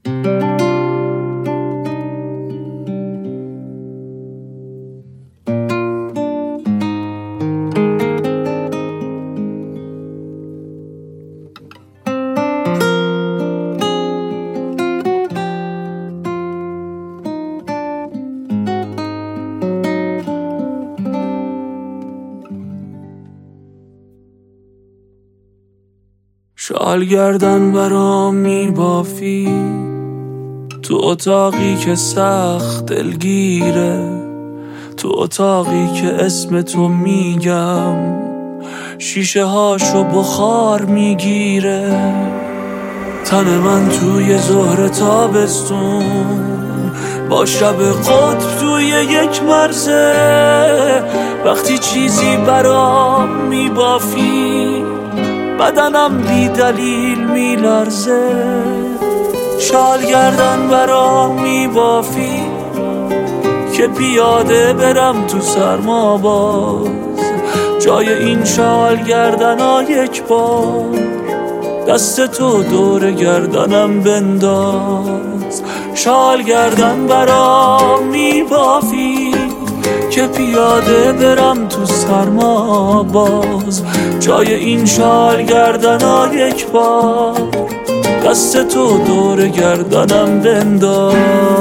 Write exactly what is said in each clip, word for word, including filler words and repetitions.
شال گردن برام میبافی تو اتاقی که سخت دلگیره، تو اتاقی که اسم تو میگم شیشه هاشو بخار میگیره. تن من توی ظهر تابستون با شب قطب توی یک مرزه، وقتی چیزی برام میبافی بدنم بی دلیل می لرزه. شال گردن برام می بافی که پیاده برم تو سرما باز، جای این شال گردن ها یک بار دست تو دور گردنم بنداز. شال گردن برام می بافی که پیاده برم تو سرما باز، جای این شال گردن ها یک بار دست تو دور گردنم بنداز.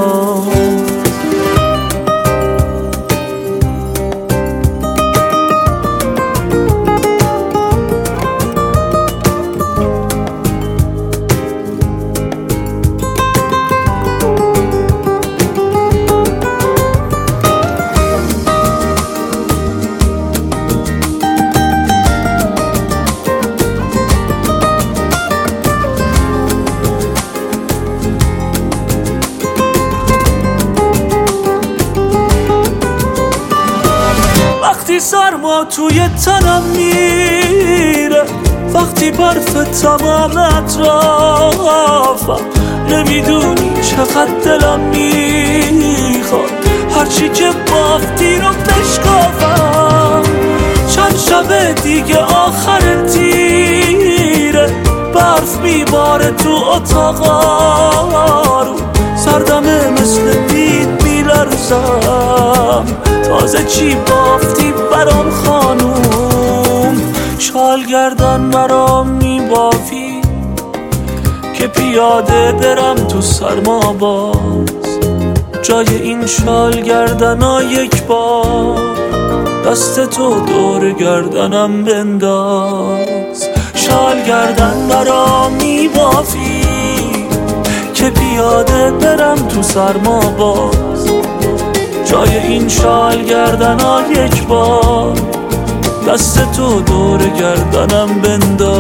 وقتی سرما توی تنم میره، وقتی برف تمام اطرافم، نمیدونی چقدر دلم میخواد هرچی که بافتی رو بشکافم. چند شب دیگه آخر تیره، برف میباره تو اتاقا رو، سردمه مثل بید میلرزم. تازه چی بافتی برام خانوم؟ شال گردن برام میبافی که پیاده برم تو سرما باز، جای این شال گردن ها یک بار دست تو دور گردنم بنداز. شال گردن برام میبافی که پیاده برم تو سرما باز، جای این شال گردن ها یک بار دست تو دور گردنم بنداز.